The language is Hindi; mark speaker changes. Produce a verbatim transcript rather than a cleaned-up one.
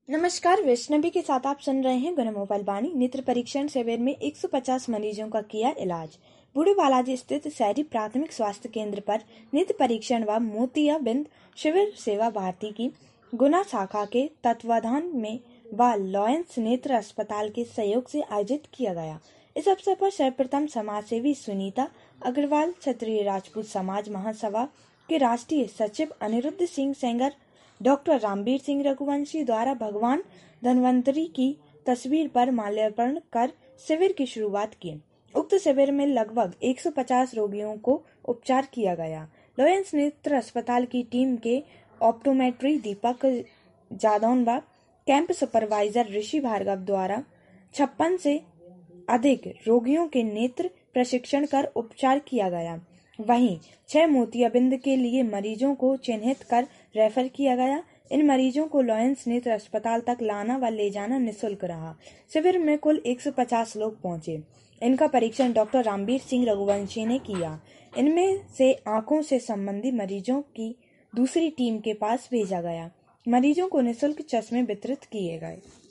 Speaker 1: नमस्कार, वैष्णवी के साथ आप सुन रहे हैं गुना मोबाइल वाणी। नेत्र परीक्षण शिविर में एक सौ पचास मरीजों का किया इलाज। बूढ़े बालाजी स्थित शहरी प्राथमिक स्वास्थ्य केंद्र पर नेत्र परीक्षण व मोतियाबिंद शिविर सेवा भारती की गुना शाखा के तत्वाधान में व लॉयंस नेत्र अस्पताल के सहयोग से आयोजित किया गया। इस अवसर पर सर्वप्रथम समाज सेवी सुनीता अग्रवाल, क्षत्रिय राजपूत समाज महासभा के राष्ट्रीय सचिव अनिरुद्ध सिंह सेंगर, डॉक्टर रामवीर सिंह रघुवंशी द्वारा भगवान धन्वंतरी की तस्वीर पर माल्यार्पण कर शिविर की शुरुआत की। उक्त शिविर में लगभग एक सौ पचास रोगियों को उपचार किया गया। लॉयंस नेत्र अस्पताल की टीम के ऑप्टोमेट्री दीपक जादौन व कैंप सुपरवाइजर ऋषि भार्गव द्वारा छप्पन से अधिक रोगियों के नेत्र प्रशिक्षण कर उपचार किया गया। वहीं छह मोतियाबिंद के लिए मरीजों को चिन्हित कर रेफर किया गया। इन मरीजों को लॉयंस नेत्र अस्पताल तक लाना व ले जाना निःशुल्क रहा। शिविर में कुल एक सौ पचास लोग पहुंचे। इनका परीक्षण डॉक्टर रामवीर सिंह रघुवंशी ने किया। इनमें से आंखों से संबंधी मरीजों की दूसरी टीम के पास भेजा गया। मरीजों को निःशुल्क चश्मे वितरित किए गए।